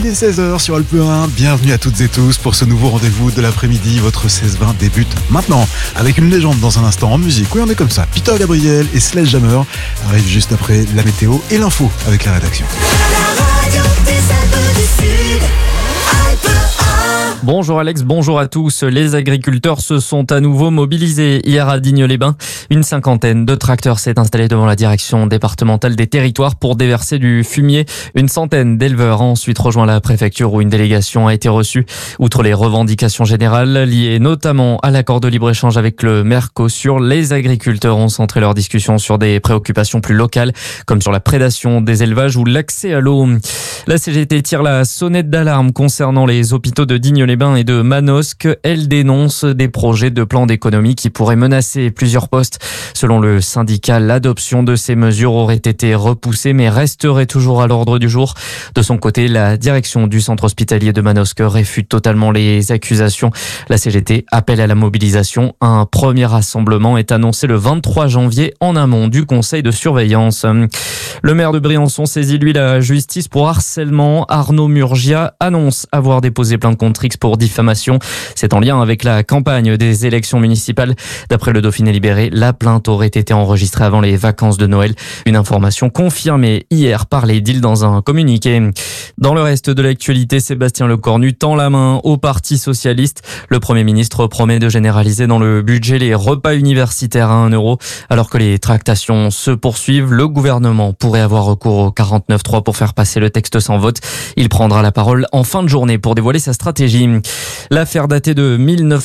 Il est 16h sur Alpe 1, bienvenue à toutes et tous pour ce nouveau rendez-vous de l'après-midi. Votre 16-20 débute maintenant avec une légende dans un instant en musique. Oui, on est comme ça. Peter Gabriel et Sledgehammer arrivent juste après la météo et l'info avec la rédaction. La radio des Alpes du Sud, Alpe 1. Bonjour Alex, bonjour à tous. Les agriculteurs se sont à nouveau mobilisés hier à Digne-les-Bains. Une cinquantaine de tracteurs s'est installée devant la direction départementale des territoires pour déverser du fumier. Une centaine d'éleveurs ont ensuite rejoint la préfecture où une délégation a été reçue. Outre les revendications générales liées notamment à l'accord de libre-échange avec le Mercosur, les agriculteurs ont centré leur discussion sur des préoccupations plus locales, comme sur la prédation des élevages ou l'accès à l'eau. La CGT tire la sonnette d'alarme concernant les hôpitaux de Digne-les-Bains et de Manosque. Elle dénonce des projets de plan d'économie qui pourraient menacer plusieurs postes. Selon le syndicat, l'adoption de ces mesures aurait été repoussée mais resterait toujours à l'ordre du jour. De son côté, la direction du centre hospitalier de Manosque réfute totalement les accusations. La CGT appelle à la mobilisation. Un premier rassemblement est annoncé le 23 janvier en amont du conseil de surveillance. Le maire de Briançon saisit lui la justice pour harcèlement. Arnaud Murgia annonce avoir déposé plainte contre X pour diffamation. C'est en lien avec la campagne des élections municipales. D'après le Dauphiné libéré, la plainte aurait été enregistrée avant les vacances de Noël. Une information confirmée hier par l'édile dans un communiqué. Dans le reste de l'actualité, Sébastien Lecornu tend la main au Parti socialiste. Le Premier ministre promet de généraliser dans le budget les repas universitaires à 1 euro. Alors que les tractations se poursuivent, le gouvernement pourrait avoir recours au 49.3 pour faire passer le texte sans vote. Il prendra la parole en fin de journée pour dévoiler sa stratégie. L'affaire datée de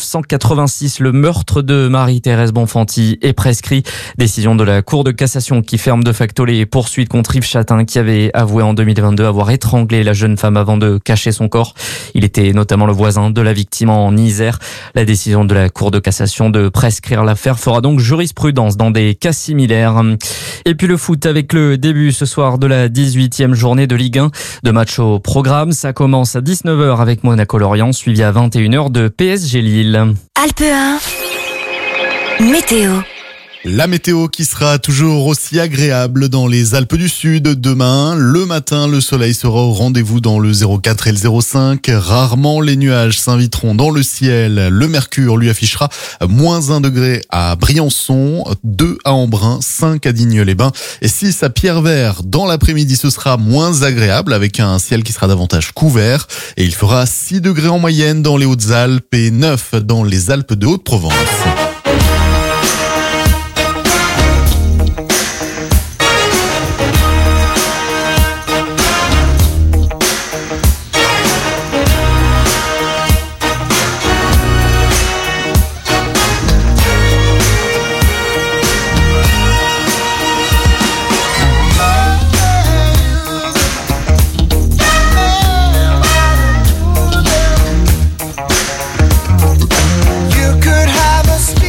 1986, le meurtre de Marie-Thérèse Bonfanti est prescrit. Décision de la Cour de cassation qui ferme de facto les poursuites contre Yves Chatin qui avait avoué en 2022 avoir étranglé la jeune femme avant de cacher son corps. Il était notamment le voisin de la victime en Isère. La décision de la Cour de cassation de prescrire l'affaire fera donc jurisprudence dans des cas similaires. Et puis le foot avec le début ce soir de la 18e journée de Ligue 1. De matchs au programme, ça commence à 19h avec Monaco-Lorient, suivi à 21h de PSG Lille. Alpe 1, météo. La météo qui sera toujours aussi agréable dans les Alpes du Sud. Demain, le matin, le soleil sera au rendez-vous dans le 04 et le 05. Rarement les nuages s'inviteront dans le ciel. Le mercure lui affichera -1 degré à Briançon, 2 à Embrun, 5 à Digne-les-Bains et 6 à Pierrevert. Dans l'après-midi, ce sera moins agréable avec un ciel qui sera davantage couvert et il fera 6 degrés en moyenne dans les Hautes-Alpes et 9 dans les Alpes de Haute-Provence. You could have a speech.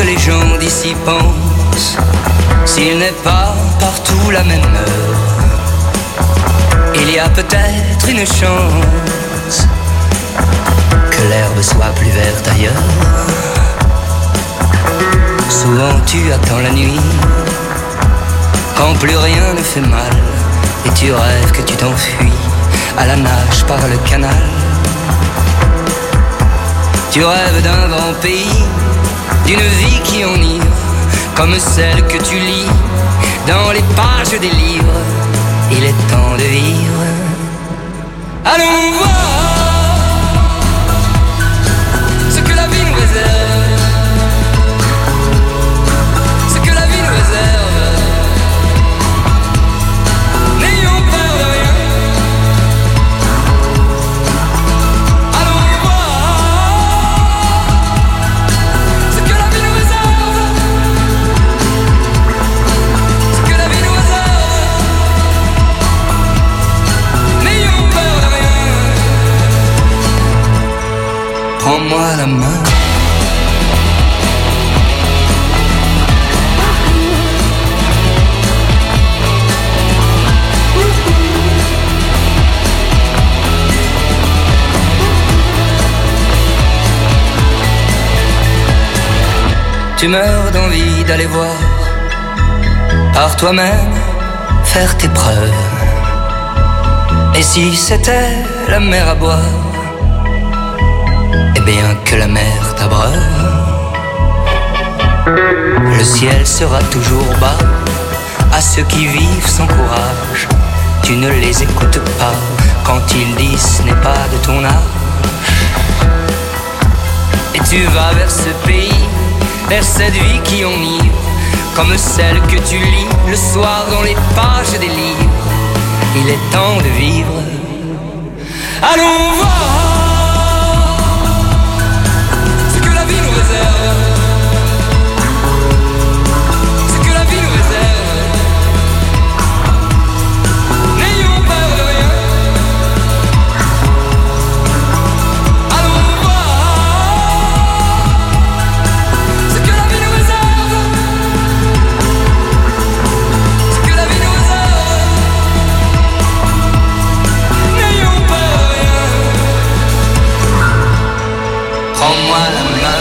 les gens d'ici pensent, s'il n'est pas partout la même heure, il y a peut-être une chance que l'herbe soit plus verte ailleurs. Souvent tu attends la nuit, quand plus rien ne fait mal, et tu rêves que tu t'enfuis à la nage par le canal. Tu rêves d'un grand pays, d'une vie qui enivre, comme celle que tu lis dans les pages des livres. Il est temps de vivre. Allons voir ce que la vie nous réserve, ce que la vie nous réserve. N'ayons peur de rien. Allons voir ce que la vie nous réserve, ce que la vie nous réserve. N'ayons peur de rien. Prends-moi la main. Tu meurs d'envie d'aller voir par toi-même, faire tes preuves. Et si c'était la mer à boire, eh bien que la mer t'abreuve. Le ciel sera toujours bas à ceux qui vivent sans courage. Tu ne les écoutes pas quand ils disent ce n'est pas de ton âge. Et tu vas vers ce pays, vers cette vie qui enivre, comme celle que tu lis le soir dans les pages des livres. Il est temps de vivre. Allons voir ce que la vie nous réserve, ce que la vie nous réserve. N'ayons peur de rien. Allons voir ce que la vie nous réserve, ce que la vie nous réserve. N'ayons peur de rien. Prends-moi la main.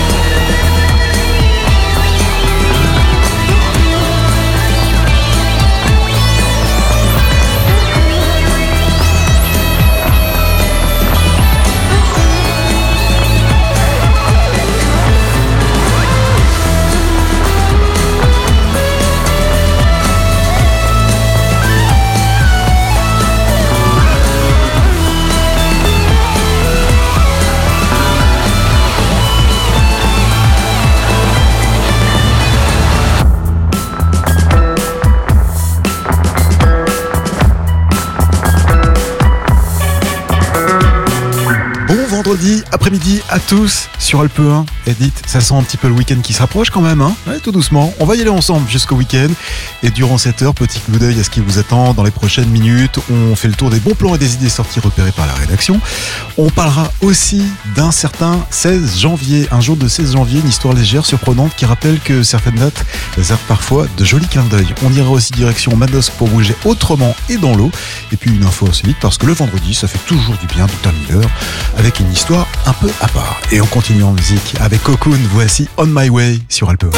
Bon vendredi après-midi à tous sur Alpe 1. Edith, ça sent un petit peu le week-end qui se rapproche quand même, hein. Ouais, tout doucement. On va y aller ensemble jusqu'au week-end. Et durant cette heure, petit coup d'œil à ce qui vous attend dans les prochaines minutes. On fait le tour des bons plans et des idées sorties repérées par la rédaction. On parlera aussi d'un certain 16 janvier, un jour de 16 janvier, une histoire légère, surprenante qui rappelle que certaines dates réservent parfois de jolis clins d'œil. On ira aussi direction Manosque pour bouger autrement et dans l'eau. Et puis une info insolite parce que le vendredi, ça fait toujours du bien, Dr Miller, avec une histoire un peu à part. Et on continue en musique avec Cocoon. Voici On My Way sur Alpe 1.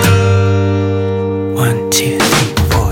1, 2, 3, 4.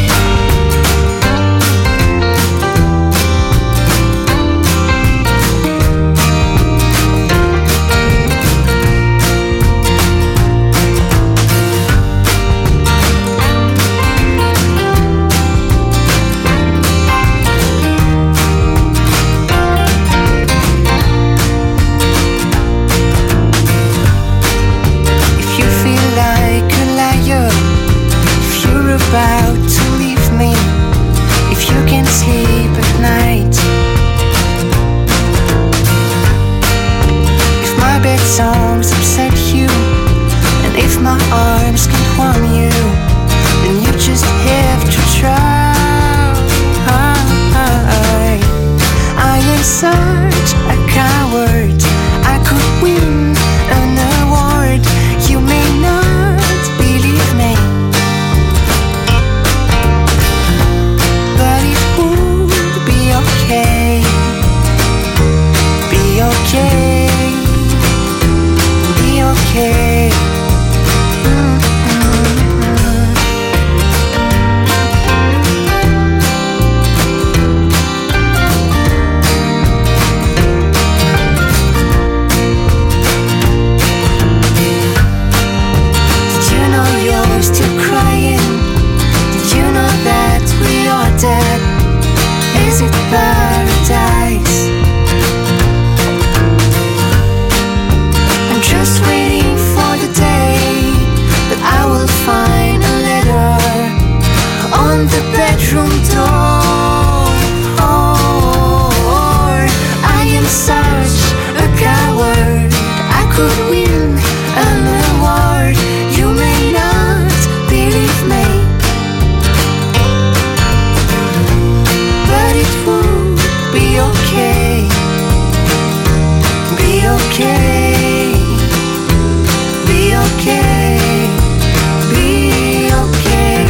If you feel like a liar, if you're about to leave me, if you can't sleep at night, if my bed songs upset you, and if my arms can't warm you, then you just have to try. I am such a coward, I could win an award. You may on the bedroom door. I am such a coward. I could win an award. You may not believe me, but it would be okay. Be okay. Be okay. Be okay.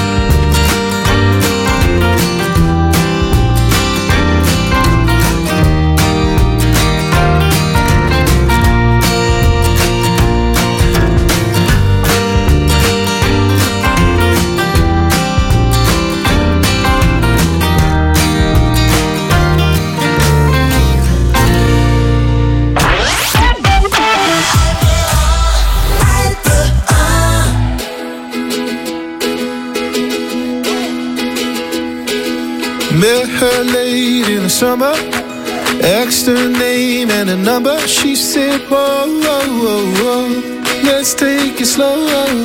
Met her late in the summer, asked her name and a number. She said, whoa, whoa, whoa, whoa, let's take it slow.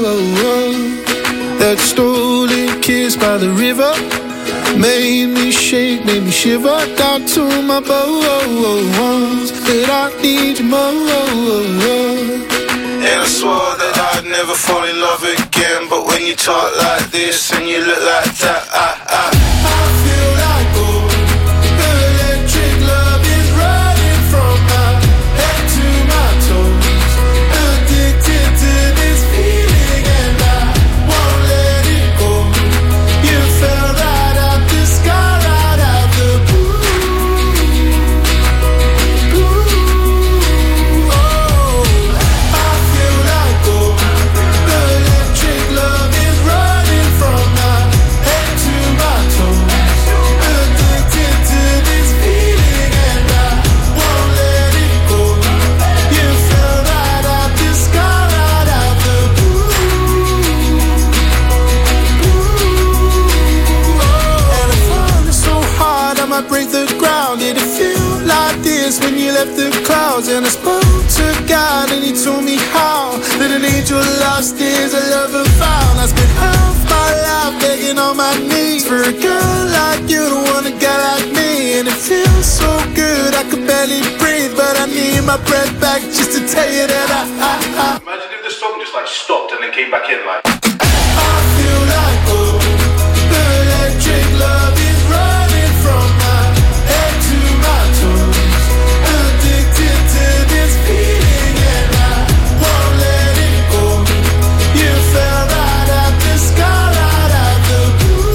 That stolen kiss by the river made me shake, made me shiver. Down to my bones that I need you more. And I swore that I'd never fall in love again. But when you talk like this and you look like that, I feel like gold. The electric love is running from my head to my toes. Addicted to this feeling and I won't let it go. You fell right out the sky, right out the blue. Oh, I feel like gold. The electric love is running from my head to my toes. Addicted to this feeling and I won't let it go. You fell right out the sky, right out the blue. And I found it so hard I might break the ground. Did it feel like this when you left the clouds? And I spoke to God and he told me how that an angel lost is a lover found. I spent half my life begging on my knees for a girl like you to want a guy like me. And it feels so good I could barely breathe, but I need my breath back just to tell you that I Imagine if the song just like stopped and then came back in like. I feel like gold. The electric love is running from my head to my toes. Addicted to this feeling and I won't let it go. You fell right out the sky, right out the blue.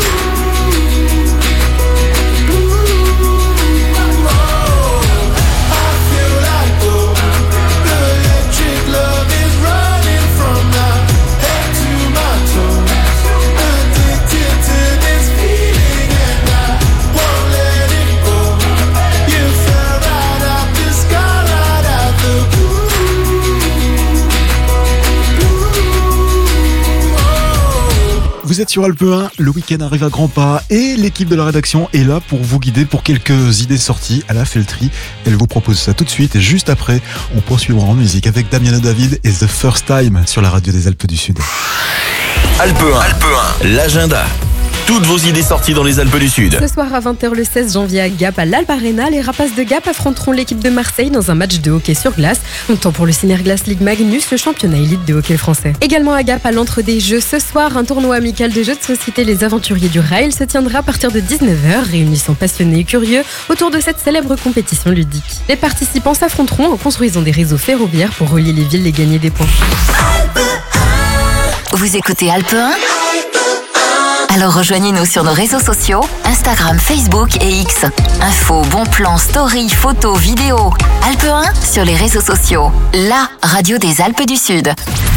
I feel like gold. The electric love is running from my head to my toes. Addicted to this feeling and I won't let it go. You fell right out the sky, right out the blue. Vous êtes sur Alpe 1, le week-end arrive à grands pas et l'équipe de la rédaction est là pour vous guider pour quelques idées sorties. Elle a fait le tri, elle vous propose ça tout de suite et juste après, on poursuivra en musique avec Damiano David et The First Time sur la radio des Alpes du Sud. Alpe 1, l'agenda. Toutes vos idées sorties dans les Alpes du Sud. Ce soir à 20h le 16 janvier à Gap, à l'Alpe Arena, les Rapaces de Gap affronteront l'équipe de Marseille dans un match de hockey sur glace. On tend pour le Synerglace Ligue Magnus, le championnat élite de hockey français. Également à Gap, à l'Antre des Jeux, ce soir, un tournoi amical de jeux de société Les Aventuriers du Rail se tiendra à partir de 19h, réunissant passionnés et curieux autour de cette célèbre compétition ludique. Les participants s'affronteront en construisant des réseaux ferroviaires pour relier les villes et gagner des points. Vous écoutez Alpe 1 ? Alors rejoignez-nous sur nos réseaux sociaux, Instagram, Facebook et X. Infos, bons plans, stories, photos, vidéos. Alpe 1 sur les réseaux sociaux. La radio des Alpes du Sud.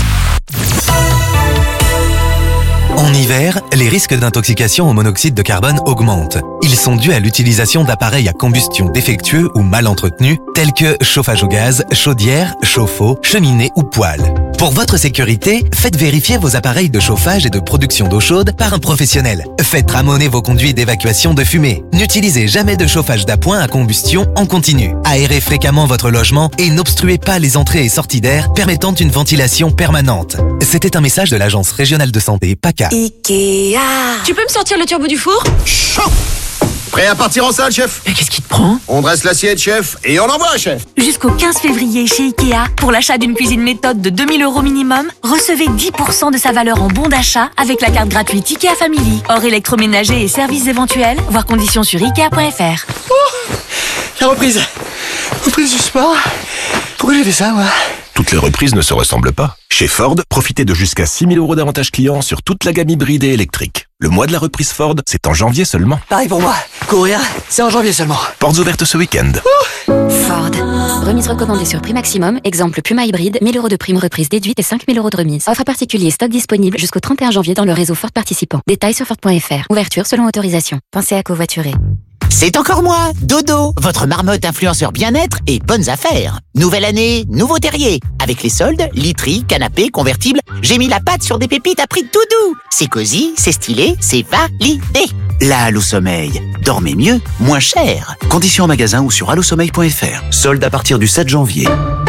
En hiver, les risques d'intoxication au monoxyde de carbone augmentent. Ils sont dus à l'utilisation d'appareils à combustion défectueux ou mal entretenus, tels que chauffage au gaz, chaudière, chauffe-eau, cheminée ou poêle. Pour votre sécurité, faites vérifier vos appareils de chauffage et de production d'eau chaude par un professionnel. Faites ramoner vos conduits d'évacuation de fumée. N'utilisez jamais de chauffage d'appoint à combustion en continu. Aérez fréquemment votre logement et n'obstruez pas les entrées et sorties d'air permettant une ventilation permanente. C'était un message de l'Agence régionale de santé PACA. Ikea. Tu peux me sortir le turbo du four? Chaud. Prêt à partir en salle, chef? Mais qu'est-ce qui te prend? On dresse l'assiette, chef, et on envoie, chef. Jusqu'au 15 février chez Ikea, pour l'achat d'une cuisine méthode de 2000 € minimum, recevez 10% de sa valeur en bon d'achat avec la carte gratuite Ikea Family. Hors électroménager et services éventuels, voir conditions sur Ikea.fr. La reprise du sport. Pourquoi j'ai fait ça, moi? Toutes les reprises ne se ressemblent pas. Chez Ford, profitez de jusqu'à 6 000 € d'avantages clients sur toute la gamme hybride et électrique. Le mois de la reprise Ford, c'est en janvier seulement. Pareil pour moi. Courir, c'est en janvier seulement. Portes ouvertes ce week-end. Ford. Remise recommandée sur prix maximum. Exemple Puma hybride, 1000 € de prime reprise déduite et 5 000 € de remise. Offre particulier, stock disponible jusqu'au 31 janvier dans le réseau Ford participant. Détails sur Ford.fr. Ouverture selon autorisation. Pensez à covoiturer. C'est encore moi, Dodo, votre marmotte influenceur bien-être et bonnes affaires. Nouvelle année, nouveau terrier. Avec les soldes, literie, canapé, convertible, j'ai mis la patte sur des pépites à prix tout doux. C'est cosy, c'est stylé, c'est validé. La Allo Sommeil. Dormez mieux, moins cher. Conditions en magasin ou sur allosommeil.fr. Soldes à partir du 7 janvier.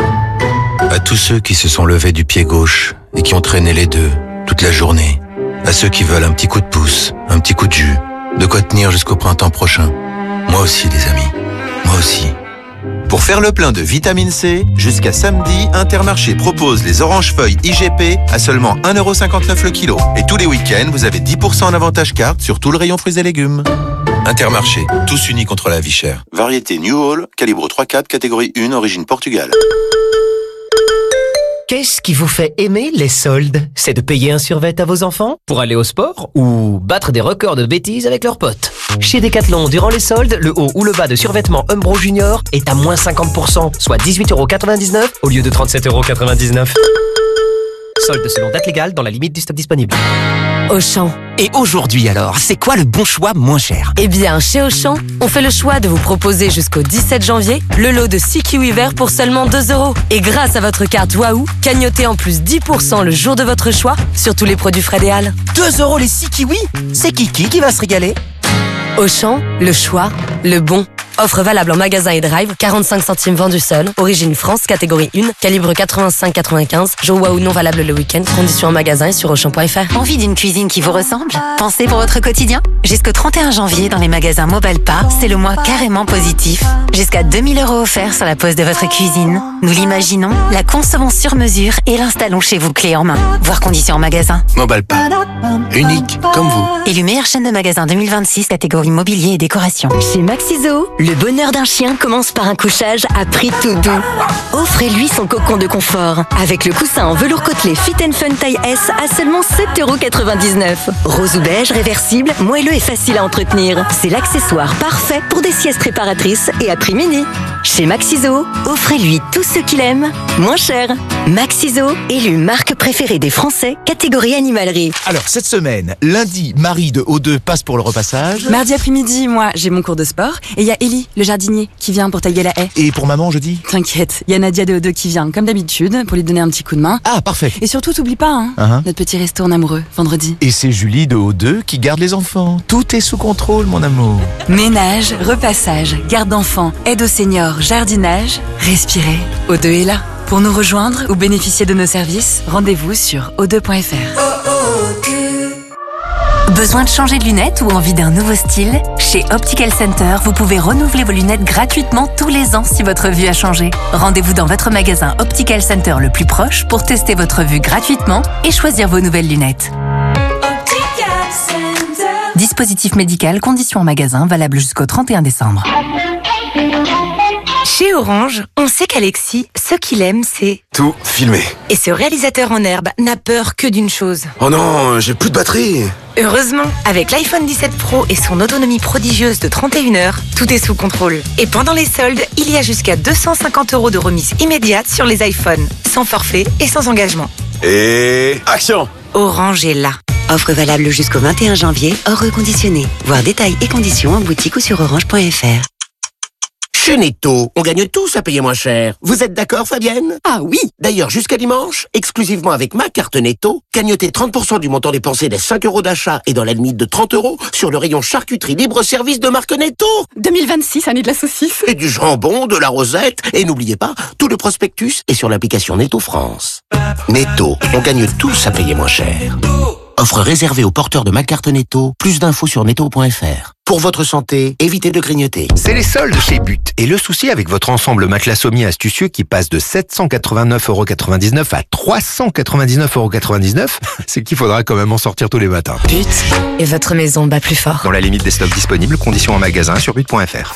À tous ceux qui se sont levés du pied gauche et qui ont traîné les deux toute la journée. À ceux qui veulent un petit coup de pouce, un petit coup de jus, de quoi tenir jusqu'au printemps prochain. Moi aussi, les amis. Moi aussi. Pour faire le plein de vitamine C, jusqu'à samedi, Intermarché propose les oranges feuilles IGP à seulement 1,59 € le kilo. Et tous les week-ends, vous avez 10% en avantage carte sur tout le rayon fruits et légumes. Intermarché, tous unis contre la vie chère. Variété New Hall, calibre 3/4, catégorie 1, origine Portugal. Qu'est-ce qui vous fait aimer les soldes? C'est de payer un survêt à vos enfants pour aller au sport ou battre des records de bêtises avec leurs potes? Chez Decathlon, durant les soldes, le haut ou le bas de survêtement Umbro Junior est à moins 50%, soit 18,99 € au lieu de 37,99 €. Soldes selon date légale dans la limite du stock disponible. Auchan. Et aujourd'hui alors, c'est quoi le bon choix moins cher? Eh bien, chez Auchan, on fait le choix de vous proposer jusqu'au 17 janvier le lot de 6 kiwis verts pour seulement 2 €. Et grâce à votre carte Waouh, cagnotez en plus 10% le jour de votre choix sur tous les produits Fred et Al. 2 € les 6 kiwis? C'est qui va se régaler? Auchan, le choix, le bon. Offre valable en magasin et drive, 45 centimes vendu seul, origine France, catégorie 1, calibre 85-95, jour Waouh non valable le week-end, conditions en magasin et sur Auchan.fr. Envie d'une cuisine qui vous ressemble? Pensez pour votre quotidien? Jusqu'au 31 janvier dans les magasins Mobalpa, c'est le mois carrément positif. Jusqu'à 2000 € offerts sur la pose de votre cuisine. Nous l'imaginons, la concevons sur mesure et l'installons chez vous clé en main. Voir conditions en magasin. Mobalpa. Unique, comme vous. Élu meilleure chaîne de magasins 2026, catégorie mobilier et décoration. Chez Maxiso, le bonheur d'un chien commence par un couchage à prix tout doux. Offrez-lui son cocon de confort avec le coussin en velours côtelé Fit & Fun taille S à seulement 7,99 €. Rose ou beige, réversible, moelleux et facile à entretenir. C'est l'accessoire parfait pour des siestes réparatrices et à prix mini. Chez Maxiso, offrez-lui tout ce qu'il aime, moins cher. Maxiso, élu marque préférée des Français, catégorie animalerie. Alors, cette semaine, lundi, Marie de O2 passe pour le repassage. Mardi après-midi, moi, j'ai mon cours de sport. Et il y a Ellie, le jardinier, qui vient pour tailler la haie. Et pour maman, jeudi? T'inquiète, il y a Nadia de O2 qui vient, comme d'habitude, pour lui donner un petit coup de main. Ah, parfait. Et surtout, t'oublies pas, notre petit resto en amoureux, vendredi. Et c'est Julie de O2 qui garde les enfants. Tout est sous contrôle, mon amour. Ménage, repassage, garde d'enfants, aide aux seniors, jardinage, respirez. O2 est là. Pour nous rejoindre ou bénéficier de nos services, rendez-vous sur o2.fr. Besoin de changer de lunettes ou envie d'un nouveau style? Chez Optical Center, vous pouvez renouveler vos lunettes gratuitement tous les ans si votre vue a changé. Rendez-vous dans votre magasin Optical Center le plus proche pour tester votre vue gratuitement et choisir vos nouvelles lunettes. Dispositif médical, conditions en magasin, valable jusqu'au 31 décembre. Chez Orange, on sait qu'Alexis, ce qu'il aime, c'est... Tout filmé. Et ce réalisateur en herbe n'a peur que d'une chose. Oh non, j'ai plus de batterie. Heureusement, avec l'iPhone 17 Pro et son autonomie prodigieuse de 31 heures, tout est sous contrôle. Et pendant les soldes, il y a jusqu'à 250 € de remise immédiate sur les iPhones, sans forfait et sans engagement. Et action! Orange est là. Offre valable jusqu'au 21 janvier, hors reconditionné. Voir détails et conditions en boutique ou sur orange.fr. Chez Netto, on gagne tous à payer moins cher. Vous êtes d'accord, Fabienne? Ah oui! D'ailleurs, jusqu'à dimanche, exclusivement avec ma carte Netto, gagnotez 30% du montant dépensé des 5 € d'achat et dans la limite de 30 € sur le rayon charcuterie libre-service de marque Netto. 2026, année de la saucisse. Et du jambon, de la rosette. Et n'oubliez pas, tout le prospectus est sur l'application Netto France. Netto, on gagne tous à payer moins cher. Offre réservée aux porteurs de ma carte Netto. Plus d'infos sur netto.fr. Pour votre santé, évitez de grignoter. C'est les soldes chez But. Et le souci avec votre ensemble matelas sommier astucieux qui passe de 789,99€ à 399,99€, c'est qu'il faudra quand même en sortir tous les matins. But et votre maison bat plus fort. Dans la limite des stocks disponibles, conditions en magasin sur but.fr.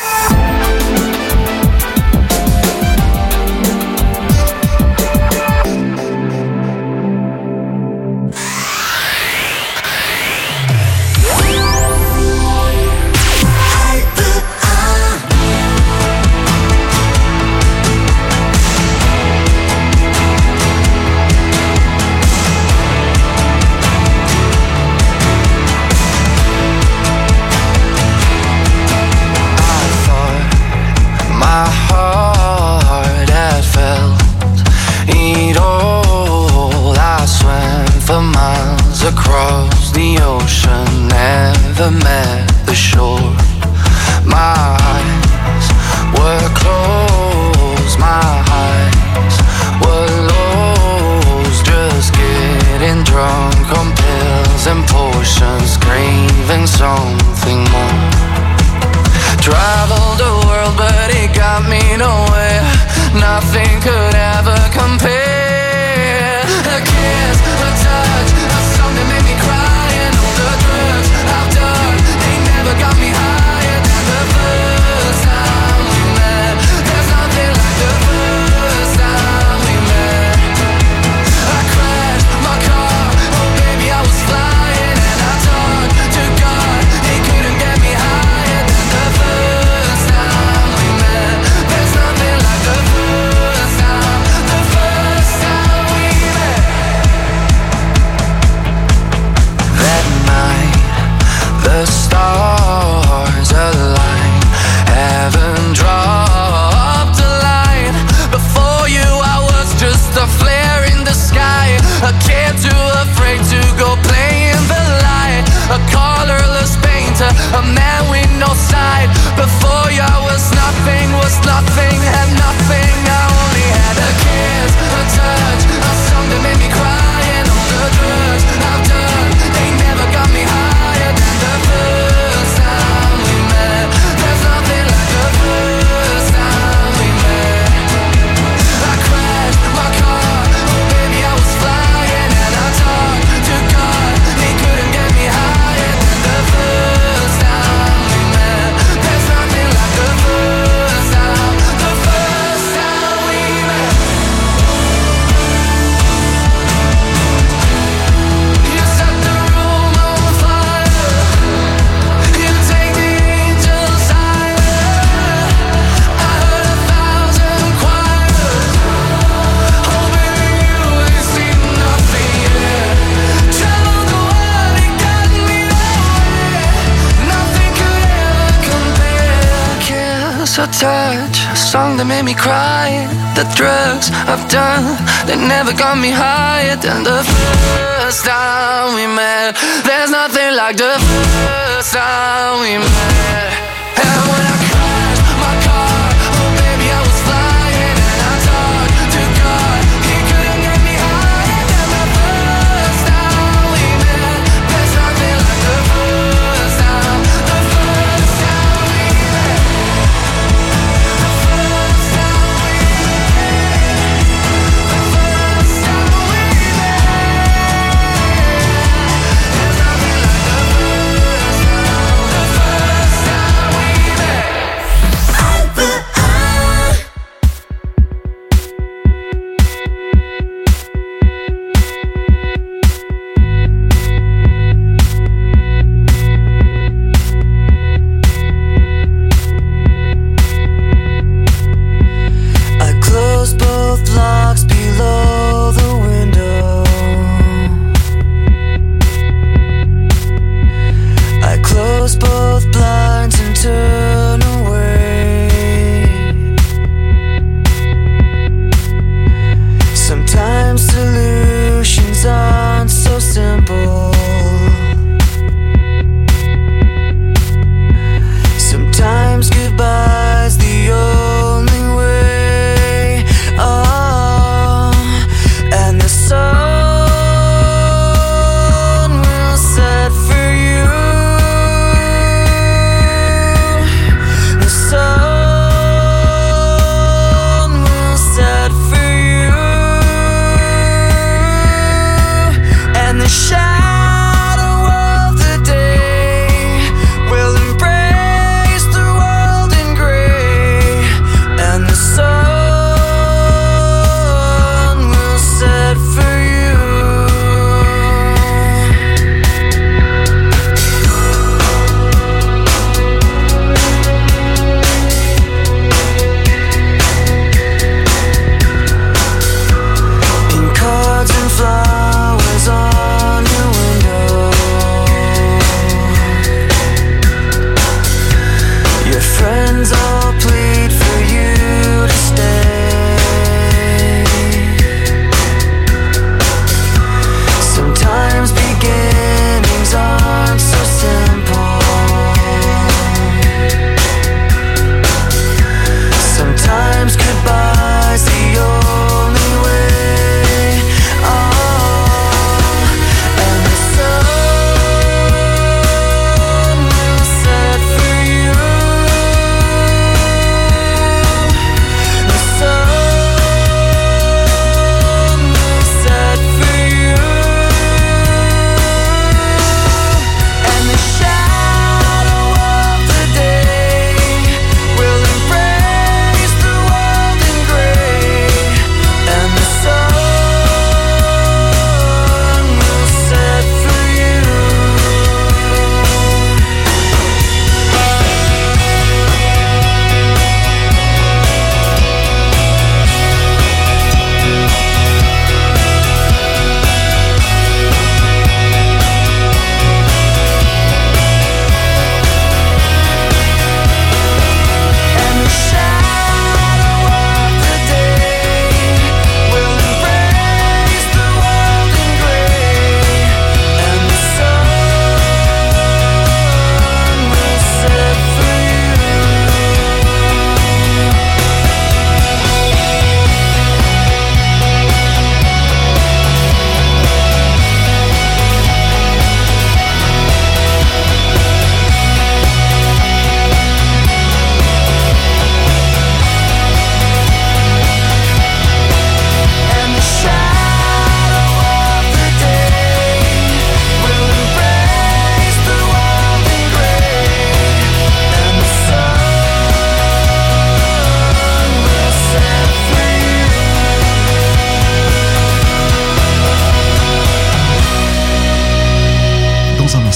Across the ocean, never met the shore. My eyes were closed, my eyes were lost. Just getting drunk on pills and potions, craving something more. Traveled the world but it got me nowhere. Nothing could ever compare. A kiss, a touch, a song that made me cry, and all the drugs I've done, they never got me higher than the first time we met. There's nothing like the first time we met. I crashed my car, oh baby I was flying, and I talked to God, he couldn't get me higher than the first time we met. There's nothing like the first time we met. That night, the stars align, heaven dropped a line. Before you I was just a flare in the sky, a kid too afraid to go play in the light, a colorless painter, a man with no side. Before you I was nothing, had nothing. I only had a kiss, a touch, a song that made me cry, and all the drugs I've done, they never got me higher than the first time we met. There's nothing like the first time we met. I crashed my car, oh baby I was flying, and I talked to God, he couldn't get me higher than the first time we met. There's nothing like the first time we met. You set the room on fire, you take the angels higher. I heard 1,000 choirs, oh baby you ain't seen nothing yet. Traveled the world and got me nowhere, nothing could ever compare. A kiss, a touch, a song that made me cry, the drugs I've done, they never got me higher than the first time we met. There's nothing like the first time we met. And when I crashed my car, oh baby I was flying, and I talked to God, he couldn't get me higher than the first time we met. There's nothing like the first time we met. The first time we met. The first time we met. The first time we met. There's nothing like the first time we met. I closed both locks below the window. I close both blinds and turn away. Sometimes solutions aren't so simple. Sometimes goodbye's the only way. Oh, and the sun will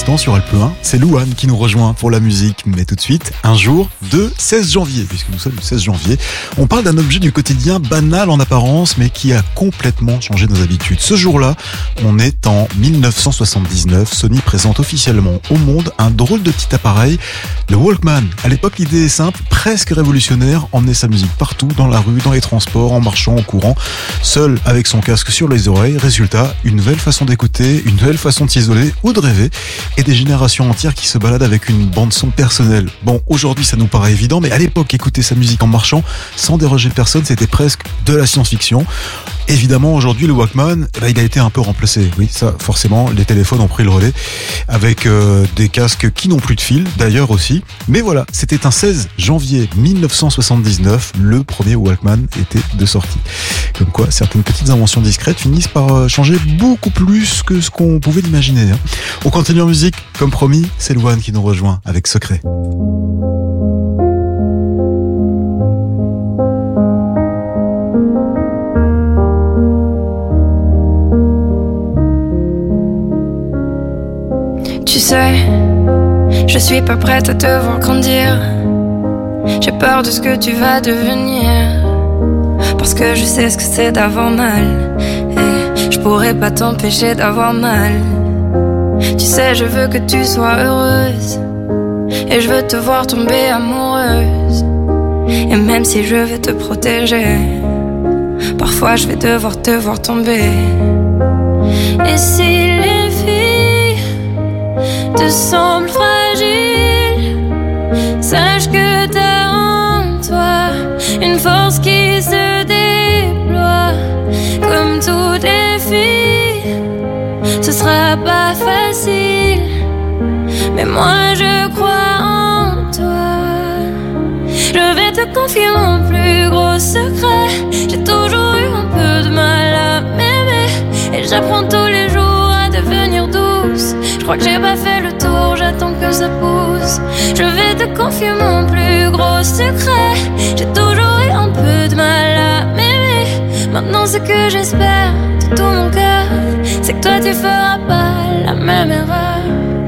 maintenant sur Alpe 1. C'est Louane qui nous rejoint pour la musique. Mais tout de suite, un jour de 16 janvier, puisque nous sommes le 16 janvier. On parle d'un objet du quotidien banal en apparence, mais qui a complètement changé nos habitudes. Ce jour-là, on est en 1979. Sony présente officiellement au monde un drôle de petit appareil, le Walkman. À l'époque, l'idée est simple, presque révolutionnaire, emmener sa musique partout, dans la rue, dans les transports, en marchant, en courant, seul avec son casque sur les oreilles. Résultat, une nouvelle façon d'écouter, une nouvelle façon de s'isoler ou de rêver, et des générations entières qui se baladent avec une bande-son personnelle. Bon, aujourd'hui ça nous paraît évident, mais à l'époque, écouter sa musique en marchant, sans déroger personne, c'était presque de la science-fiction. Évidemment, aujourd'hui, le Walkman, il a été un peu remplacé. Oui, ça, forcément, les téléphones ont pris le relais avec des casques qui n'ont plus de fil, d'ailleurs aussi. Mais voilà, c'était un 16 janvier 1979, le premier Walkman était de sortie. Comme quoi, certaines petites inventions discrètes finissent par changer beaucoup plus que ce qu'on pouvait l'imaginer. On continue en musique, comme promis, c'est Louane qui nous rejoint avec Secret. Tu sais, je suis pas prête à te voir grandir. J'ai peur de ce que tu vas devenir, parce que je sais ce que c'est d'avoir mal, et je pourrais pas t'empêcher d'avoir mal. Tu sais, je veux que tu sois heureuse, et je veux te voir tomber amoureuse. Et même si je vais te protéger, parfois je vais devoir te voir tomber. Et si les filles te semblent fragiles, sache que t'as en toi une force qui se déploie. Comme toutes les filles, ce sera pas facile, mais moi je crois en toi. Je vais te confier mon plus gros secret. J'ai toujours eu un peu de mal à m'aimer, et j'apprends tous les jours à devenir douce. Je crois que j'ai pas fait le tour, j'attends que ça pousse. Je vais te confier mon plus gros secret. J'ai toujours eu un peu de mal à m'aimer. Maintenant ce que j'espère de tout mon cœur, c'est que toi tu feras pas la même erreur.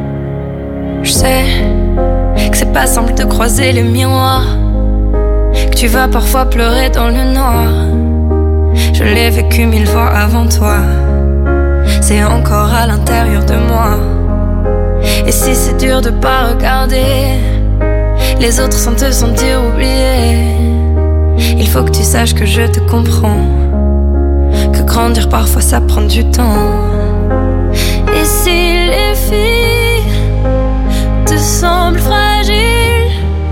Je sais que c'est pas simple de croiser les miroirs, que tu vas parfois pleurer dans le noir. Je l'ai vécu 1000 fois avant toi, c'est encore à l'intérieur de moi. Et si c'est dur de pas regarder les autres sans te sentir oublié, il faut que tu saches que je te comprends, que grandir parfois ça prend du temps. Et si les filles te semblent fragiles,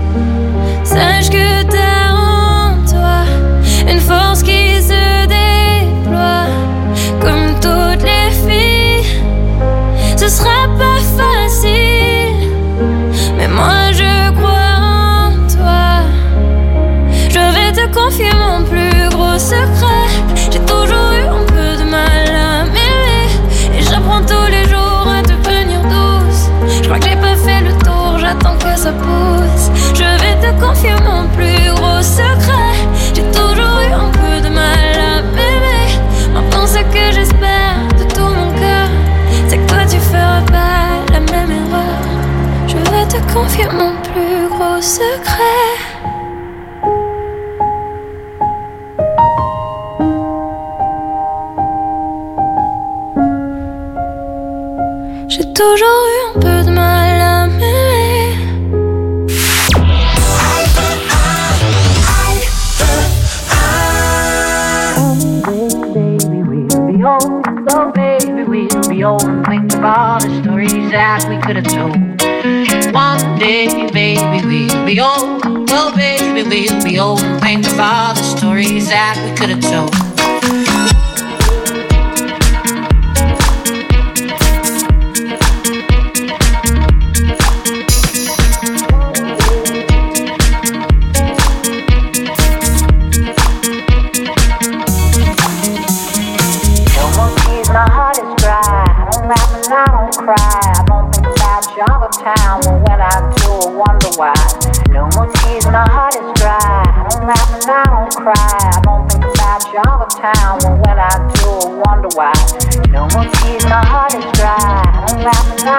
sache que t'as en toi une force qui se déploie. Comme toutes les filles, ce sera pas facile, mais moi je crois en toi. Je vais te confier mon plus gros secret. J'ai toujours eu un peu de mal à m'aimer, et j'apprends tous les jours à devenir douce. Je crois que j'ai pas fait le tour, j'attends que ça pousse. Je vais te confier mon plus gros secret. J'ai toujours eu un peu de mal à m'aimer. Maintenant ce que j'espère de tout mon cœur, c'est que toi tu feras pas la même erreur. Je vais te confier mon plus gros secret. J'ai toujours eu un peu de mal à m'aimer. So baby, we'll be old and think of all the stories that we could have told. One day, baby, we'll be old. Oh baby, we'll be old and think of all the stories that we could have told. I don't cry, I don't think about Jungle Town. Well, when I do, I wonder why. No more tears, my heart is dry. I don't laugh and I don't cry, I don't think about Jungle Town. Well, when I do, I wonder why. No more tears, my heart is dry. I don't laugh and I don't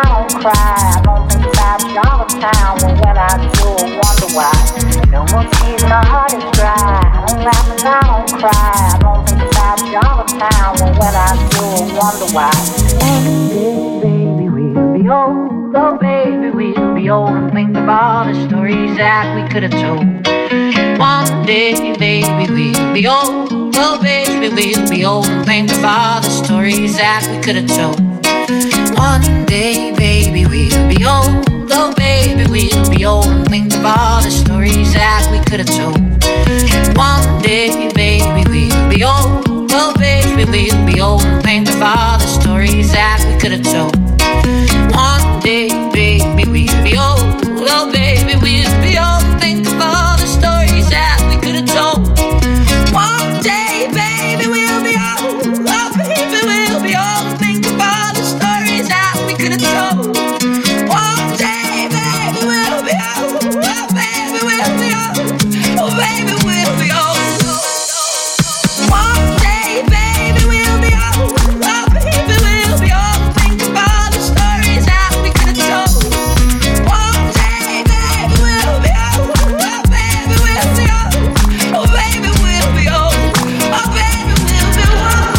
cry. I don't think about Charlottetown. Well, when I do, I wonder why. No more tears, my heart is dry. I don't laugh and I don't cry. I don't think about Charlottetown. Well, when I do, I wonder why. One day, baby, we'll be old. Oh, baby, we'll be old and think of all the stories that we could have told. One day, baby, we'll be old. Oh, baby, we'll be old and think of all the stories that we could have told. One day, baby, we'll be old. Oh, baby, we'll be old and think of all the stories that we could have told. One day, baby, we'll be old. Oh, baby, we'll be old and think of all the stories that we could have told. One day, baby, we'll be old. Oh, baby, we'll be old and think of all the stories that we could have told. One day, baby, we'll be old. Oh, baby, we'll be old and think of all the stories that we could have told. One day, baby, we'll be old. Oh, baby, we'll be old. Oh, baby, we'll be old. One day, baby, we'll be old. Oh, baby, we'll be old and think of all the stories that we could have told. One day, baby, we'll be old. Oh, baby, we'll be old. Oh, baby, we'll be old. Oh, baby, we'll be old.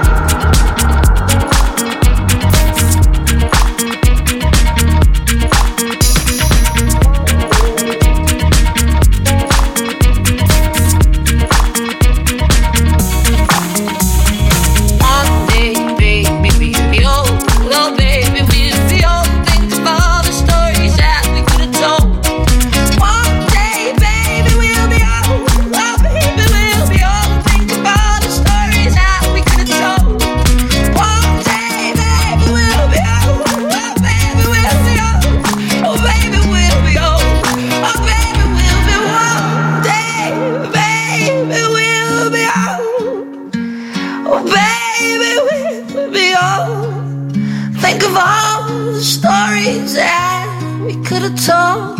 One day, baby, we'll be old. Oh, baby, we'll be old. Think of all the stories that we could have told. One day, baby, we'll be old. Oh, baby, we'll be old. Think of all the stories that we could have told. One day, baby, we'll be old. Oh, baby, we'll be old. Oh, baby, we'll be old. Oh, baby, we'll be one day, baby, we'll be old. Oh, baby, we'll be old. Think of all the stories that we could have told.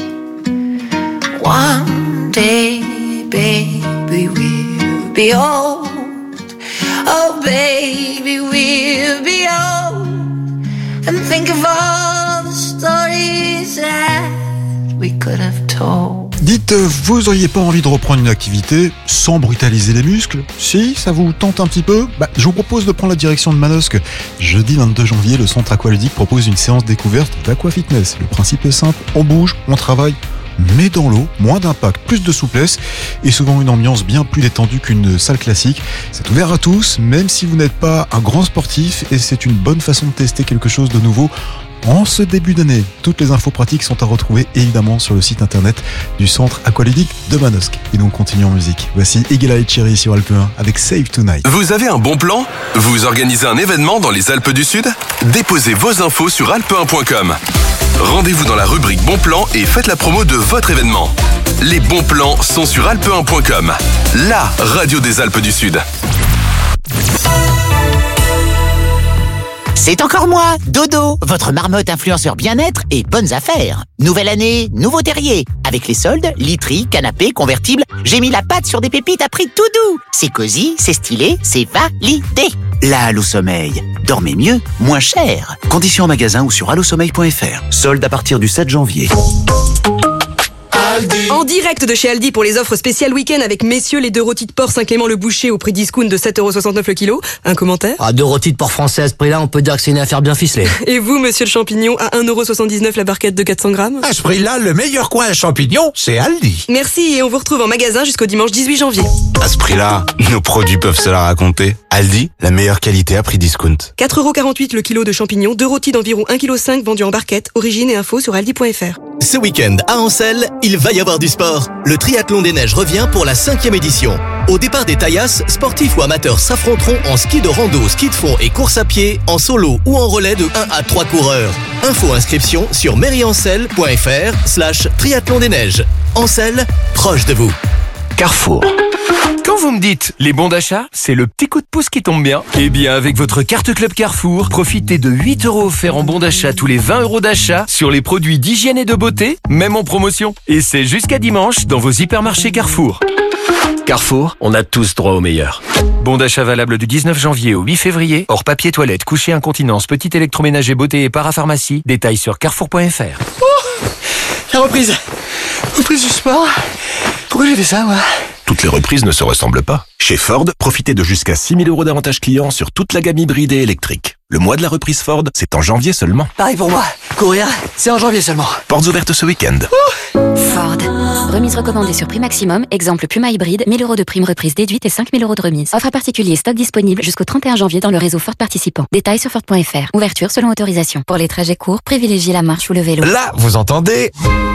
One day, baby, we'll be old. Oh, baby, we'll be old. And think of all the stories that we could have told. Dites, vous auriez pas envie de reprendre une activité sans brutaliser les muscles? Si, ça vous tente un petit peu? Je vous propose de prendre la direction de Manosque. Jeudi 22 janvier, le centre aqualudique propose une séance découverte d'aquafitness. Le principe est simple, on bouge, on travaille, mais dans l'eau, moins d'impact, plus de souplesse et souvent une ambiance bien plus détendue qu'une salle classique. C'est ouvert à tous, même si vous n'êtes pas un grand sportif, et c'est une bonne façon de tester quelque chose de nouveau en ce début d'année. Toutes les infos pratiques sont à retrouver évidemment sur le site internet du centre aqualudique de Manosque. Et donc continue en musique. Voici Eagle Eye Cherry sur Alpe 1 avec Save Tonight. Vous avez un bon plan? Vous organisez un événement dans les Alpes du Sud? Déposez vos infos sur alpe1.com. Rendez-vous dans la rubrique Bon Plan et faites la promo de votre événement. Les bons plans sont sur alpe1.com, la radio des Alpes du Sud. C'est encore moi, Dodo, votre marmotte influenceur bien-être et bonnes affaires. Nouvelle année, nouveau terrier. Avec les soldes, literie, canapé, convertible, j'ai mis la patte sur des pépites à prix tout doux. C'est cosy, c'est stylé, c'est validé. La Allo Sommeil. Dormez mieux, moins cher. Conditions en magasin ou sur allosommeil.fr. Solde à partir du 7 janvier. En direct de chez Aldi pour les offres spéciales week-end avec messieurs les 2 rôtis de porc Saint-Clément-le-Boucher au prix discount de 7,69€ le kilo. Un commentaire? 2 rôtis de porc français à ce prix-là, on peut dire que c'est une affaire bien ficelée. Et vous, monsieur le champignon, à 1,79€ la barquette de 400 grammes? À ce prix-là, le meilleur coin à champignons, c'est Aldi. Merci et on vous retrouve en magasin jusqu'au dimanche 18 janvier. À ce prix-là, nos produits peuvent se la raconter. Aldi, la meilleure qualité à prix discount. 4,48€ le kilo de champignons, 2 rôtis d'environ 1,5 kg vendus en barquette. Origine et info sur aldi.fr. Ce week-end à Ancel, il va y avoir du sport. Le triathlon des neiges revient pour la 5e édition. Au départ des Taillasses, sportifs ou amateurs s'affronteront en ski de rando, ski de fond et course à pied, en solo ou en relais de 1 à 3 coureurs. Info inscription sur mairie-ancel.fr/triathlon des neiges. Ancel, proche de vous. Carrefour. Quand vous me dites les bons d'achat, c'est le petit coup de pouce qui tombe bien. Eh bien, avec votre carte Club Carrefour, profitez de 8€ offerts en bons d'achat tous les 20€ d'achat sur les produits d'hygiène et de beauté, même en promotion. Et c'est jusqu'à dimanche dans vos hypermarchés Carrefour. Carrefour, on a tous droit au meilleur. Bon d'achat valable du 19 janvier au 8 février. Hors papier toilette, coucher incontinence, petit électroménager, beauté et parapharmacie. Détails sur carrefour.fr. La reprise du sport. Pourquoi j'ai fait ça, moi? Toutes les reprises ne se ressemblent pas. Chez Ford, profitez de jusqu'à 6 000 € d'avantages clients sur toute la gamme hybride et électrique. Le mois de la reprise Ford, c'est en janvier seulement. Pareil pour moi. Courir, c'est en janvier seulement. Portes ouvertes ce week-end. Ford. Remise recommandée sur prix maximum. Exemple Puma hybride. 1 000 € de prime reprise déduite et 5 000 € de remise. Offre à particulier. Stock disponible jusqu'au 31 janvier dans le réseau Ford participant. Détails sur Ford.fr. Ouverture selon autorisation. Pour les trajets courts, privilégiez la marche ou le vélo. Là, vous entendez?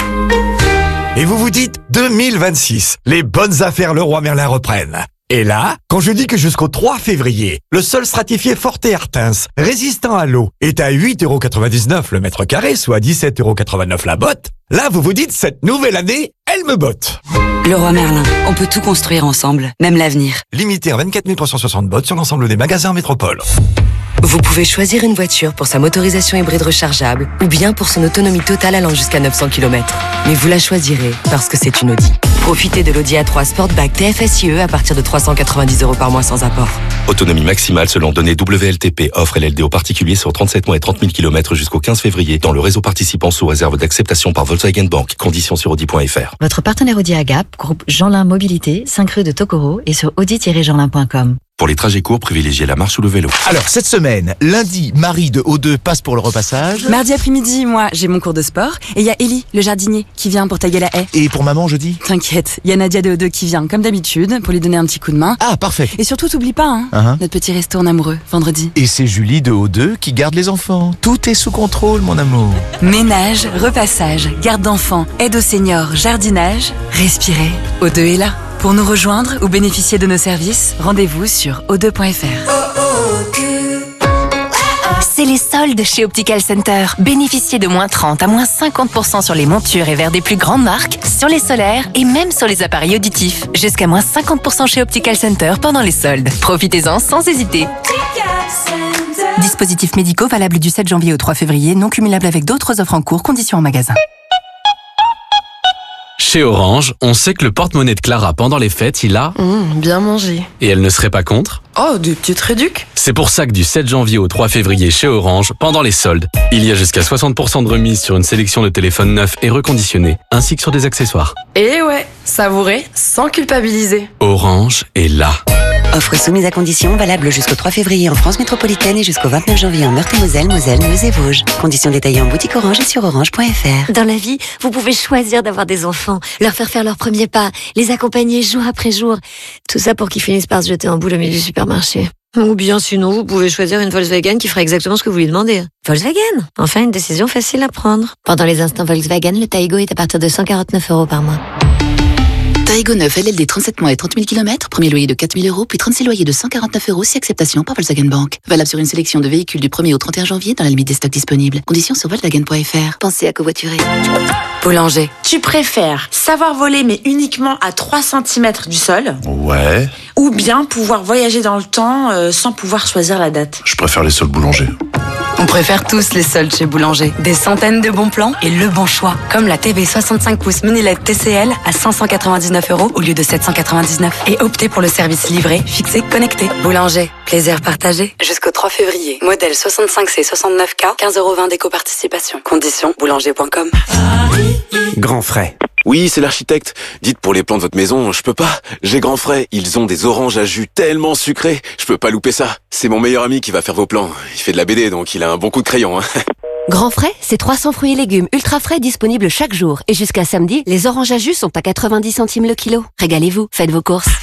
Et vous vous dites 2026, les bonnes affaires Leroy Merlin reprennent. Et là, quand je dis que jusqu'au 3 février, le sol stratifié Forte Artens, résistant à l'eau, est à 8,99 € le mètre carré, soit 17,89 € la botte, là vous vous dites cette nouvelle année, elle me botte. Leroy Merlin, on peut tout construire ensemble, même l'avenir. Limité à 24 360 bottes sur l'ensemble des magasins en métropole. Vous pouvez choisir une voiture pour sa motorisation hybride rechargeable ou bien pour son autonomie totale allant jusqu'à 900 km. Mais vous la choisirez parce que c'est une Audi. Profitez de l'Audi A3 Sportback TFSIe à partir de 390 € par mois sans apport. Autonomie maximale selon données WLTP. Offre LLD aux particuliers sur 37 mois et 30 000 km jusqu'au 15 février dans le réseau participant sous réserve d'acceptation par Volkswagen Bank. Conditions sur Audi.fr. Votre partenaire Audi Agap, groupe Jeanlin Mobilité, 5 rue de Tokoro et sur audi-jeanlin.com. Pour les trajets courts, privilégiez la marche ou le vélo. Alors, cette semaine, lundi, Marie de O2 passe pour le repassage. Mardi après-midi, moi, j'ai mon cours de sport. Et il y a Ellie, le jardinier, qui vient pour taguer la haie. Et pour maman, jeudi? T'inquiète, il y a Nadia de O2 qui vient, comme d'habitude, pour lui donner un petit coup de main. Ah, parfait. Et surtout, t'oublies pas, notre petit resto en amoureux, vendredi. Et c'est Julie de O2 qui garde les enfants. Tout est sous contrôle, mon amour. Ménage, repassage, garde d'enfants, aide aux seniors, jardinage, respirez. O2 est là. Pour nous rejoindre ou bénéficier de nos services, rendez-vous sur o2.fr. C'est les soldes chez Optical Center. Bénéficiez de moins 30 à moins 50% sur les montures et verres des plus grandes marques, sur les solaires et même sur les appareils auditifs. Jusqu'à moins 50% chez Optical Center pendant les soldes. Profitez-en sans hésiter. Dispositifs médicaux valables du 7 janvier au 3 février, non cumulables avec d'autres offres en cours, conditions en magasin. Chez Orange, on sait que le porte-monnaie de Clara pendant les fêtes, il a... bien mangé. Et elle ne serait pas contre? Oh, des petites réducs. C'est pour ça que du 7 janvier au 3 février chez Orange, pendant les soldes, il y a jusqu'à 60% de remise sur une sélection de téléphones neufs et reconditionnés, ainsi que sur des accessoires. Et ouais, savourer sans culpabiliser. Orange est là. Offre soumise à conditions, valable jusqu'au 3 février en France métropolitaine et jusqu'au 29 janvier en Meurthe-et-Moselle, Moselle, Meuse et Vosges. Conditions détaillées en boutique Orange et sur orange.fr. Dans la vie, vous pouvez choisir d'avoir des enfants, leur faire leurs premiers pas, les accompagner jour après jour. Tout ça pour qu'ils finissent par se jeter en boule au milieu du supermarché. Ou bien sinon, vous pouvez choisir une Volkswagen qui fera exactement ce que vous lui demandez. Volkswagen, enfin une décision facile à prendre. Pendant les instants Volkswagen, le Taigo est à partir de 149 € par mois. Taigo 9 LLD 37 mois et 30 000 km, premier loyer de 4 000 €, puis 36 loyers de 149 € si acceptation par Volkswagen Bank. Valable sur une sélection de véhicules du 1er au 31 janvier dans la limite des stocks disponibles. Conditions sur Volkswagen.fr. Pensez à covoiturer. Boulanger. Tu préfères savoir voler mais uniquement à 3 cm du sol, Ouais, ou bien pouvoir voyager dans le temps sans pouvoir choisir la date? je préfère les soldes boulangers. On préfère tous les soldes chez Boulanger. Des centaines de bons plans et le bon choix. Comme la TV 65 pouces mini LED TCL à 599 € au lieu de 799. Et optez pour le service livré, fixé, connecté. Boulanger, plaisir partagé. Jusqu'au 3 février. Modèle 65C 69K, 15,20 € d'éco-participation. Conditions, boulanger.com. Grand Frais. Oui, c'est l'architecte. Dites pour les plans de votre maison, je peux pas. J'ai Grand Frais. Ils ont des oranges à jus tellement sucrés. Je peux pas louper ça. C'est mon meilleur ami qui va faire vos plans. Il fait de la BD, donc il a un bon coup de crayon. Grand Frais, c'est 300 fruits et légumes ultra frais disponibles chaque jour. Et jusqu'à samedi, les oranges à jus sont à 90 centimes le kilo. Régalez-vous, faites vos courses.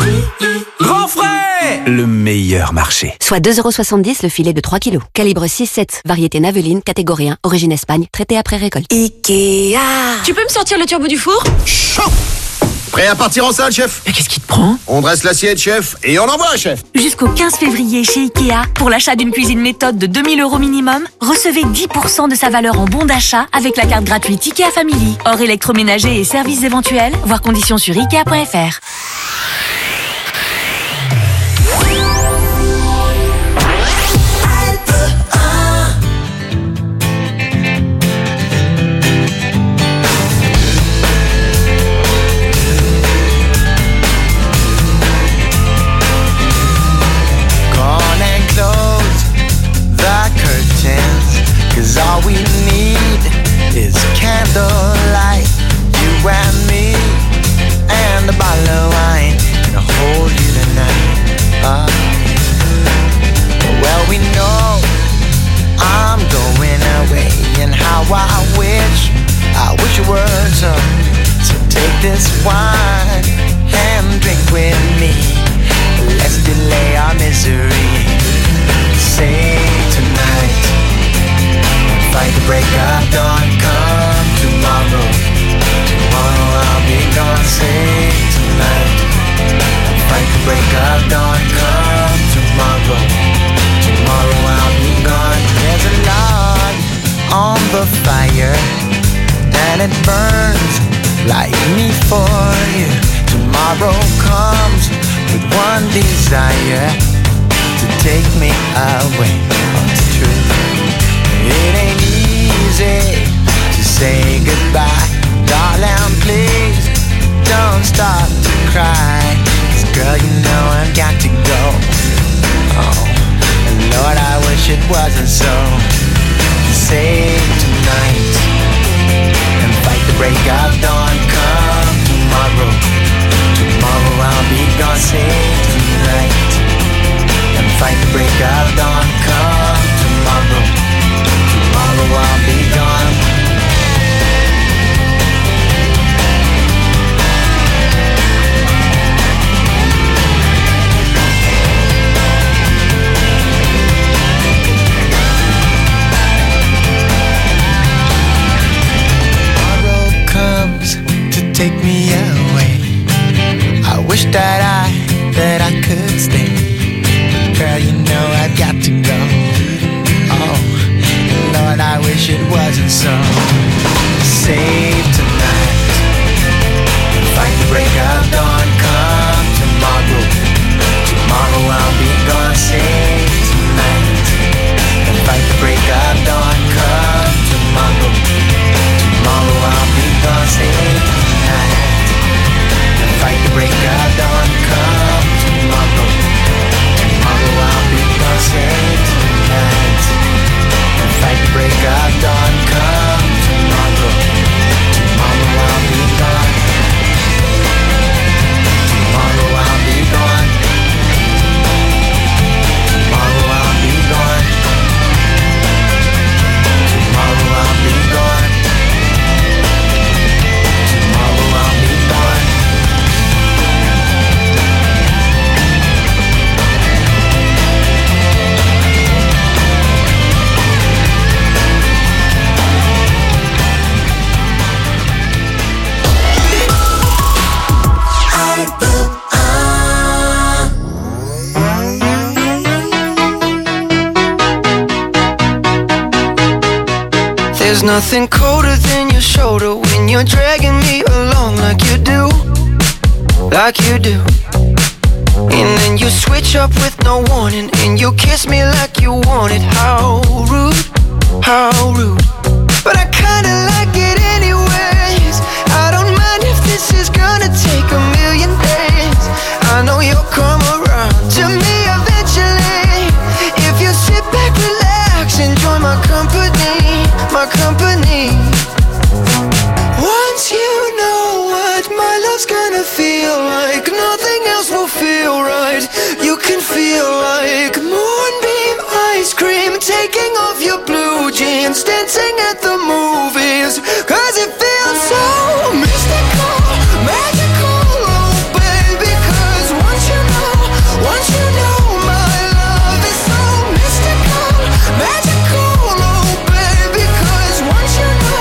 Grand Frais, le meilleur marché. Soit 2,70 € le filet de 3 kilos. Calibre 6-7, variété Naveline, catégorie 1, origine Espagne, traité après récolte. Ikea. Tu peux me sortir le turbo du four? Chaud! Prêt à partir en salle, chef? Mais qu'est-ce qui te prend? On dresse l'assiette, chef, et on envoie, chef! Jusqu'au 15 février chez Ikea, pour l'achat d'une cuisine méthode de 2 000 € minimum, recevez 10% de sa valeur en bon d'achat avec la carte gratuite Ikea Family. Hors électroménager et services éventuels, voir conditions sur Ikea.fr. this wine and drink with me. Let's delay our misery. Say tonight, fight the break of dawn. Come tomorrow, tomorrow I'll be gone. Say tonight, fight the break of dawn. Come tomorrow, tomorrow I'll be gone. There's a log on the fire and it burns like me for you. Tomorrow comes with one desire, to take me away. Oh, it's true. It ain't easy to say goodbye. Darling, please don't stop to cry. 'Cause girl, you know I've got to go. Oh, and Lord, I wish it wasn't so. Save tonight and fight the break of dawn. Come tomorrow, tomorrow I'll be gone. Save tonight and fight the break of dawn. Come tomorrow, tomorrow I'll be gone. Take me away. I wish that I could stay. Girl, you know I've got to go. Oh, Lord, I wish it wasn't so. Save tonight, fight the break of dawn. Come tomorrow, tomorrow I'll be gone. Save tonight, and fight the break of dawn. Come tomorrow, tomorrow I'll be gone. Save fight the break of dawn. Come tomorrow, tomorrow I'll be gone. Save tonight and fight the break of dawn. Come tomorrow, tomorrow I'll be gone. Tomorrow I'll be gone. Tomorrow I'll be gone. Tomorrow I'll be gone. Tomorrow I'll be gone. There's nothing colder than your shoulder when you're dragging me along like you do, like you do. And then you switch up with no warning and you kiss me like you want it. How rude, how rude. But I kinda like it anyways. I don't mind if this is gonna take a million days. I know you'll come around to me eventually. If you sit back, relax, enjoy my company, my company. Once you know what my love's gonna feel like, nothing else will feel right. You can feel like moonbeam ice cream, taking off your blue jeans, dancing at the movies. 'Cause it feels so mystical, magical, oh baby. 'Cause once you know my love is so mystical, magical, oh baby. 'Cause once you know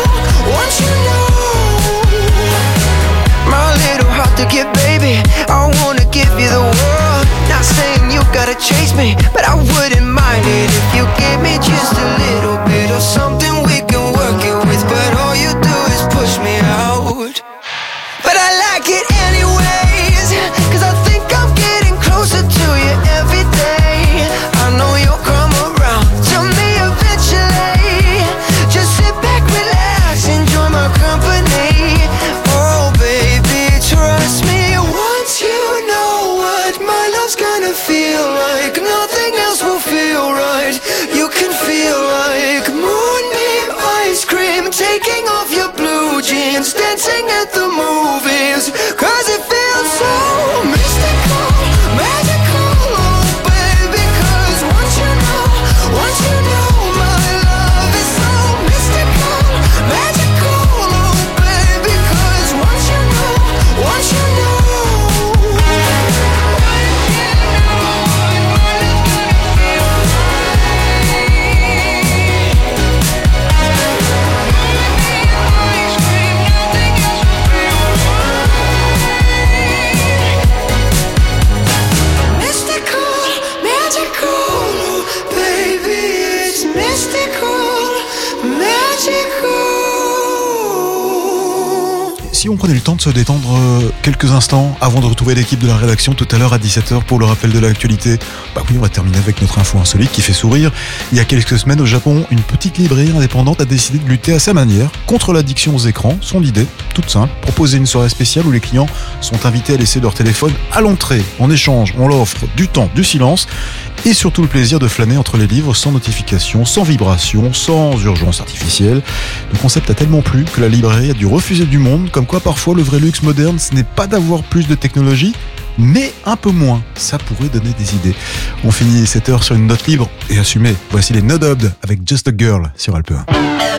my little heart to give, baby, I wanna give you the world. Not saying you gotta chase me, but I wouldn't mind it if you gave me just a little bit of something we can work it with. But all you do is push me out. But I like it anyways, 'cause I think I'm getting closer to you every day. I know you'll come around to me eventually. Just sit back, relax, enjoy my company. Oh baby, trust me. Once you know what my love's gonna feel like, nothing else will feel right. You can feel like Si on prenait le temps de se détendre quelques instants avant de retrouver l'équipe de la rédaction tout à l'heure à 17h pour le rappel de l'actualité. Bah oui, on va terminer avec notre info insolite qui fait sourire. Il y a quelques semaines au Japon, une petite librairie indépendante a décidé de lutter à sa manière contre l'addiction aux écrans. Son idée, toute simple, proposer une soirée spéciale où les clients sont invités à laisser leur téléphone à l'entrée. En échange, on leur offre du temps, du silence et surtout le plaisir de flâner entre les livres sans notification, sans vibration, sans urgence artificielle. Le concept a tellement plu que la librairie a dû refuser du monde, comme quoi parfois le vrai luxe moderne ce n'est pas d'avoir plus de technologie, mais un peu moins. Ça pourrait donner des idées. On finit cette heure sur une note libre et assumée. Voici les No Dubbed avec Just a Girl sur Alpe 1.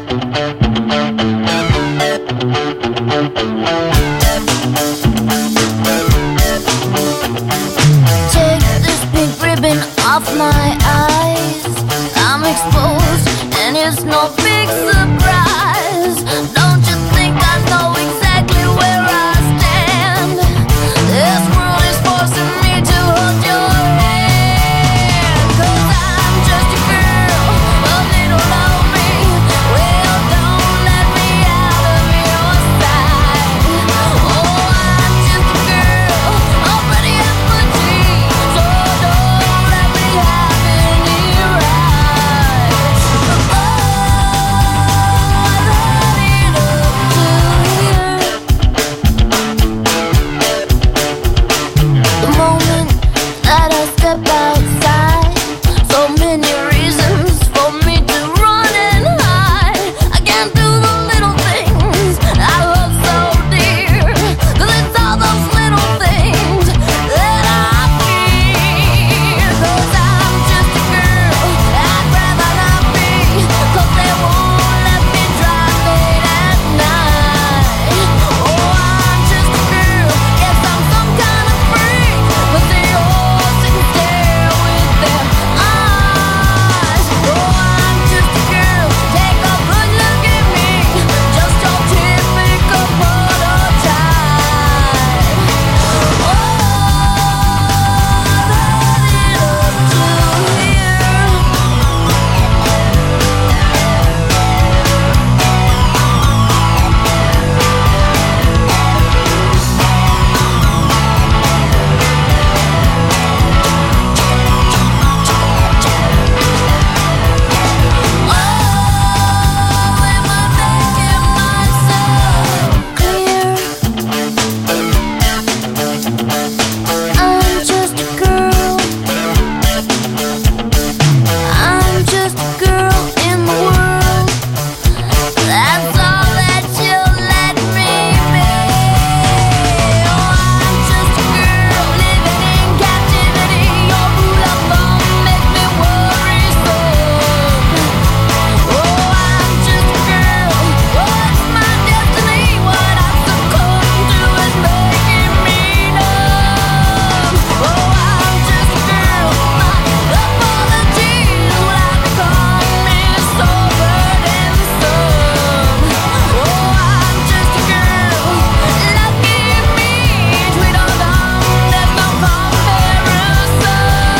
Off my eyes, I'm exposed, and it's no big surprise. Don't you think I know exactly where I stand? This world is forcing me to hold your hand. 'Cause I'm just a girl, a little lonely. Well, don't let me out of your sight. Oh, I'm just a girl, already at my dreams. So don't let me have any rights. The moment that I step outside, so many reasons for me to run and hide. I can't do the little things I love so dear, 'cause it's all those little things that I fear. 'Cause I'm just a girl, I'd rather not be, 'cause they won't let me drive late at night. Oh, I'm just a girl, yes, I'm some kind of freak, but they all sit and stare with their eyes. Oh, I'm just a girl, take a good look at me, just your typical prototype. Oh, I'm just a girl. I'm just a girl in the world. That's all that you'll let me be. Oh, I'm just a girl living in captivity. Your rule of thumb makes me worrisome. Oh, I'm just a girl. What's my destiny? What I'm succumbed to is making me numb. Oh, I'm just a girl. My apologies will have become me so burdensome. Oh, I'm just a girl. Lucky me, Tweedledum, there's no comparison.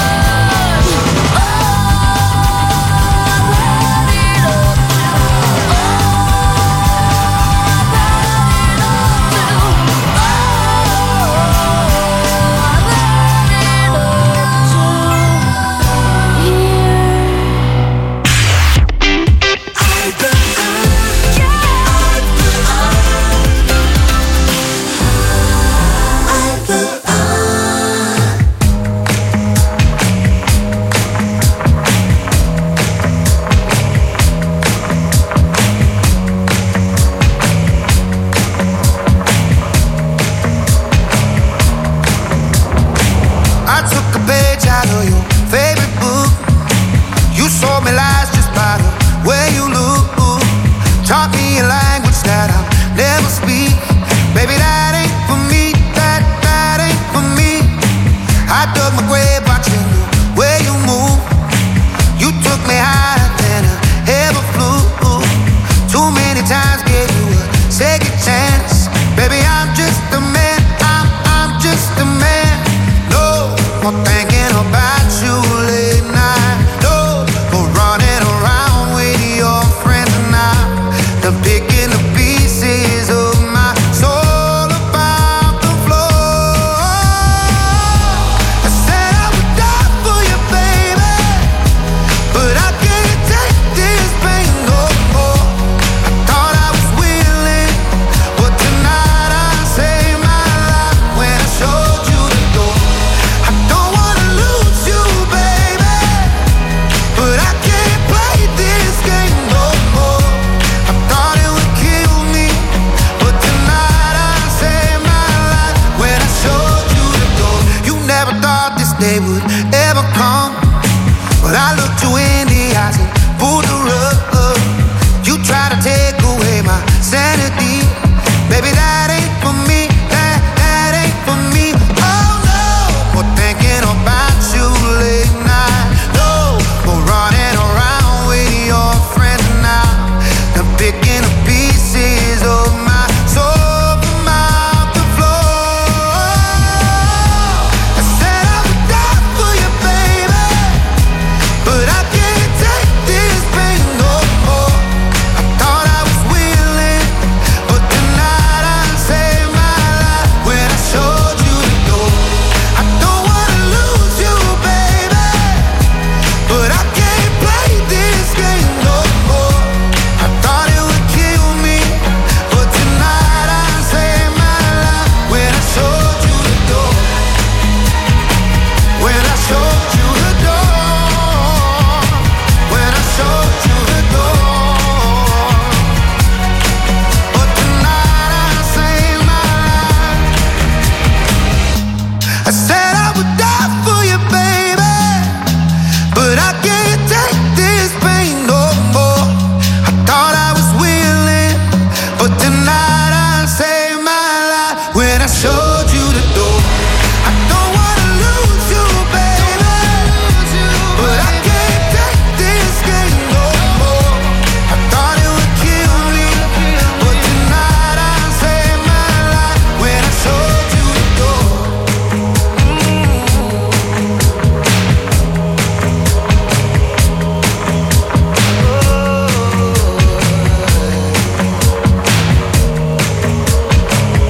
I took a page out of your favorite book. You sold me lies just by the way you look. Taught me a language that I'll never speak. Baby, that ain't for me. That ain't for me. I dug my grave watching the way you move. You took me higher than I ever flew. Too many times gave you a second chance. Baby, I'm just a man. I'm just a man. No more thinking about you late night. No more running around with your friends and I. The picking the pieces of my soul. they would ever come. But I looked you in the eyes and pulled the rug. You try to take away my sanity. Baby, that ain't for me, that ain't for me. Oh no, more thinking about you late night. No, more running around with your friends now. I'm picking up pieces of my soul from out the floor. I said I would die for you, baby, but I can't take this pain no more. I thought I was willing, but tonight I saved my life when I showed you the door. I don't wanna lose you, baby, but I can't play this game no more. I thought it would kill me, but tonight I saved my life when I showed you the door. When I showed you the door. When I showed you the door. But tonight I saved my life. I said I would die for you, baby, but I can't take this pain no more. I thought I was willing, but tonight I saved my life when I showed